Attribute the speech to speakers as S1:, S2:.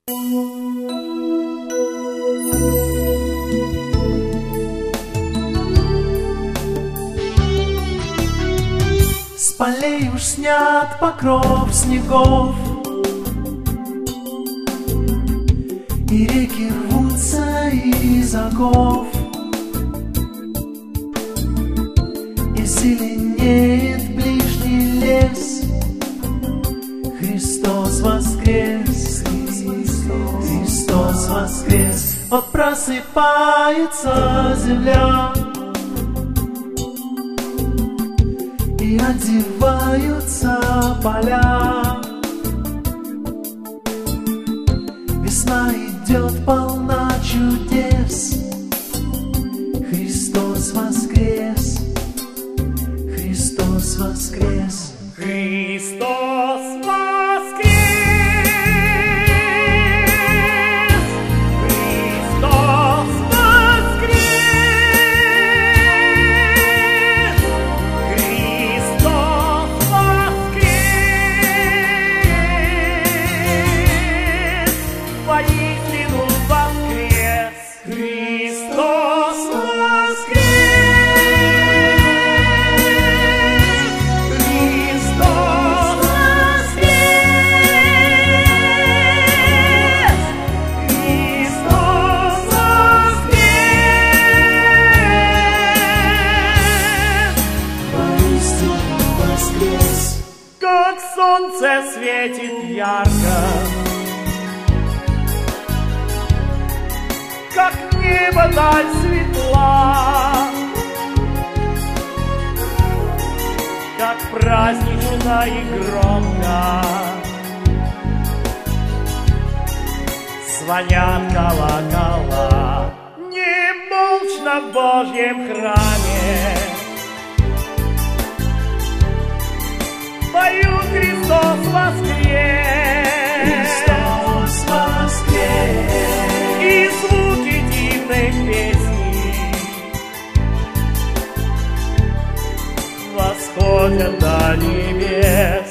S1: С полей уж снят покров снегов, и реки рвутся из оков, и зеленеет ближний лес. Христос воскрес, Христос воскрес. Вот просыпается земля, и одеваются поля. Весна идет полна чудес. Христос воскрес, Христос воскрес.
S2: Христос воскрес! Христос воскрес! Христос воскрес! Воистину воскрес! Христос как солнце светит ярко, как небо даль светла, как празднично и громко звонят колокола. Немолчно в Божьем храме поют Христос воскрес!
S1: Христос воскрес!
S2: И звуки дивных песней восходят до небес.